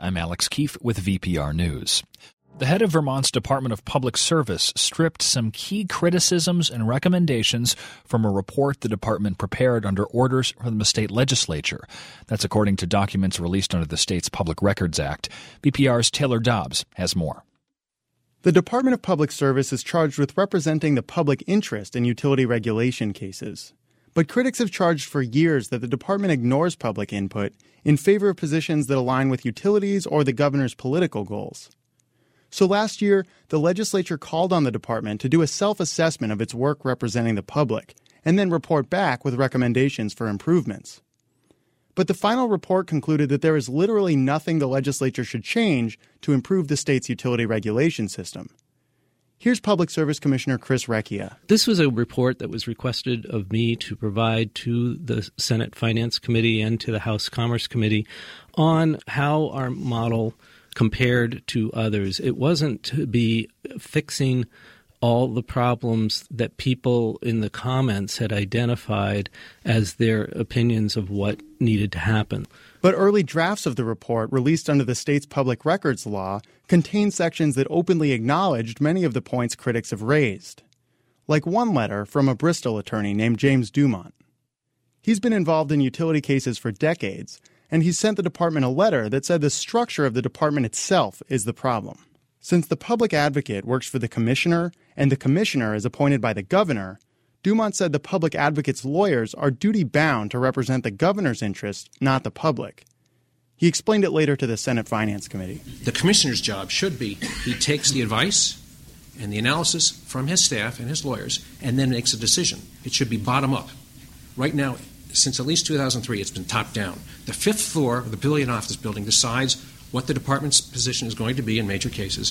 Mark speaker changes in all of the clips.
Speaker 1: I'm Alex Keefe with VPR News. The head of Vermont's Department of Public Service stripped some key criticisms and recommendations from a report the department prepared under orders from the state legislature. That's according to documents released under the state's Public Records Act. VPR's Taylor Dobbs has more.
Speaker 2: The Department of Public Service is charged with representing the public interest in utility regulation cases. But critics have charged for years that the department ignores public input in favor of positions that align with utilities or the governor's political goals. So last year, the legislature called on the department to do a self-assessment of its work representing the public and then report back with recommendations for improvements. But the final report concluded that there is literally nothing the legislature should change to improve the state's utility regulation system. Here's Public Service Commissioner Chris Recchia.
Speaker 3: This was a report that was requested of me to provide to the Senate Finance Committee and to the House Commerce Committee on how our model compared to others. It wasn't to be fixing all the problems that people in the comments had identified as their opinions of what needed to happen.
Speaker 2: But early drafts of the report, released under the state's public records law, contain sections that openly acknowledged many of the points critics have raised. Like one letter from a Bristol attorney named James Dumont. He's been involved in utility cases for decades, and he sent the department a letter that said the structure of the department itself is the problem. Since the public advocate works for the commissioner and the commissioner is appointed by the governor, Dumont said the public advocate's lawyers are duty-bound to represent the governor's interests, not the public. He explained it later to the Senate Finance Committee.
Speaker 4: The commissioner's job should be he takes the advice and the analysis from his staff and his lawyers and then makes a decision. It should be bottom-up. Right now, since at least 2003, it's been top-down. The fifth floor of the Billion Office Building decides what the department's position is going to be in major cases,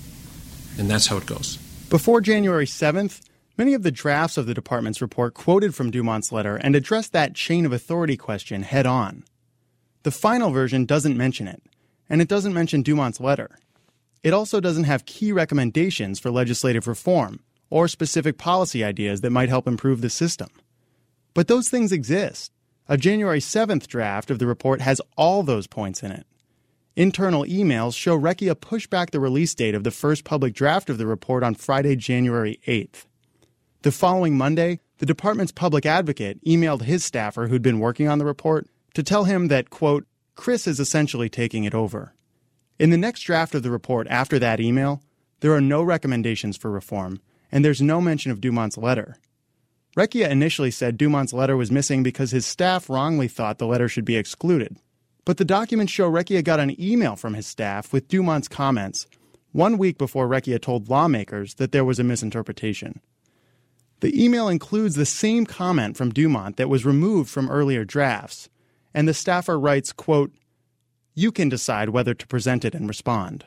Speaker 4: and that's how it goes.
Speaker 2: Before January 7th, many of the drafts of the department's report quoted from Dumont's letter and addressed that chain of authority question head-on. The final version doesn't mention it, and it doesn't mention Dumont's letter. It also doesn't have key recommendations for legislative reform or specific policy ideas that might help improve the system. But those things exist. A January 7th draft of the report has all those points in it. Internal emails show Recchia pushed back the release date of the first public draft of the report on Friday, January 8th. The following Monday, the department's public advocate emailed his staffer who'd been working on the report to tell him that, quote, Chris is essentially taking it over. In the next draft of the report after that email, there are no recommendations for reform, and there's no mention of Dumont's letter. Recchia initially said Dumont's letter was missing because his staff wrongly thought the letter should be excluded. But the documents show Recchia got an email from his staff with Dumont's comments 1 week before Recchia told lawmakers that there was a misinterpretation. The email includes the same comment from Dumont that was removed from earlier drafts, and the staffer writes, quote, you can decide whether to present it and respond.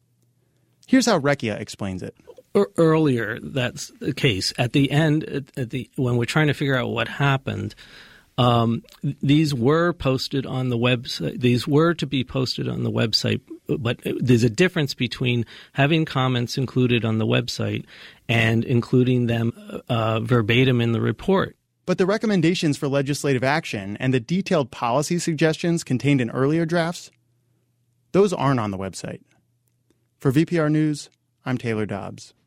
Speaker 2: Here's how Recchia explains it.
Speaker 3: Earlier, that's the case. At the end, when we're trying to figure out what happened, these were posted on the website. These were to be posted on the website, but there's a difference between having comments included on the website and including them verbatim in the report.
Speaker 2: But the recommendations for legislative action and the detailed policy suggestions contained in earlier drafts, those aren't on the website. For VPR News, I'm Taylor Dobbs.